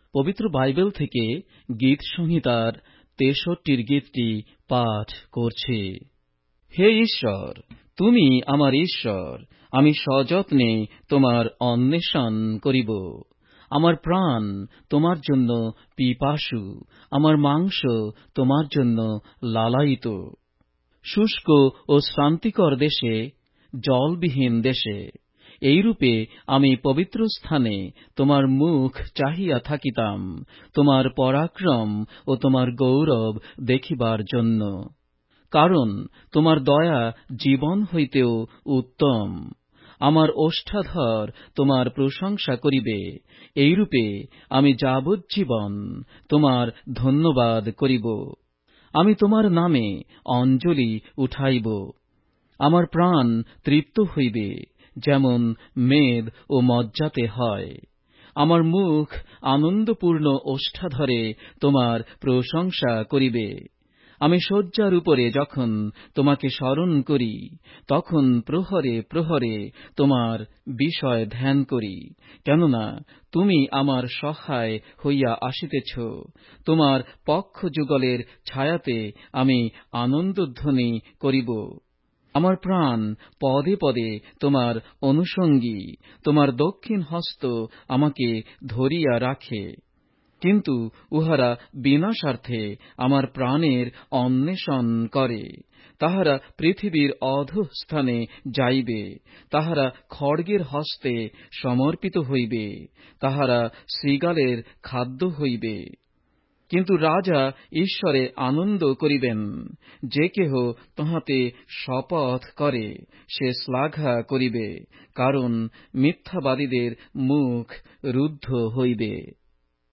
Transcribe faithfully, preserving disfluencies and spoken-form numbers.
পবিত্র বাইবেল থেকে গীত সংহিতার তেষট্টির গীতটি পাঠ করছি। হে ঈশ্বর, তুমি আমার ঈশ্বর, আমি সযত্নে তোমার অন্বেষণ করিব। আমার প্রাণ তোমার জন্য পিপাসু, আমার মাংস তোমার জন্য লালায়িত। শুষ্ক ও শ্রান্তিকর দেশে, জলবিহীন দেশে, এইরূপে আমি পবিত্র স্থানে তোমার মুখ চাহিয়া থাকিতাম, তোমার পরাক্রম ও তোমার গৌরব দেখিবার জন্য। কারণ তোমার দয়া জীবন হইতেও উত্তম। আমার ওষ্ঠাধর তোমার প্রশংসা করিবে, এইরূপে আমি যাবজ্জীবন তোমার ধন্যবাদ করিব। আমি তোমার নামে অঞ্জলি উঠাইব। আমার প্রাণ তৃপ্ত হইবে, যেমন মেদ ও মজ্জাতে হয়। আমার মুখ আনন্দপূর্ণ ওষ্ঠাধরে তোমার প্রশংসা করিবে। আমি শয্যার উপরে যখন তোমাকে স্মরণ করি, তখন প্রহরে প্রহরে তোমার বিষয় ধ্যান করি। কেননা তুমি আমার সহায় হইয়া আসিতেছ, তোমার পক্ষযুগলের ছায়াতে আমি আনন্দধ্বনি করিব। আমার প্রাণ পদে পদে তোমার অনুসঙ্গী, তোমার দক্ষিণ হস্ত আমাকে ধরিয়া রাখে। কিন্তু উহারা বিনাশার্থে আমার প্রাণের অন্বেষণ করে। তাহারা পৃথিবীর অধঃস্থানে যাইবে, তাহারা খড়গের হস্তে সমর্পিত হইবে, তাহারা শৃগালের খাদ্য হইবে। কিন্তু রাজা ঈশ্বরে আনন্দ করিবেন। যে কেহ তাহাতে শপথ করে, সে শ্লাঘা করিবে, কারণ মিথ্যাবাদীদের মুখ রুদ্ধ হইবে।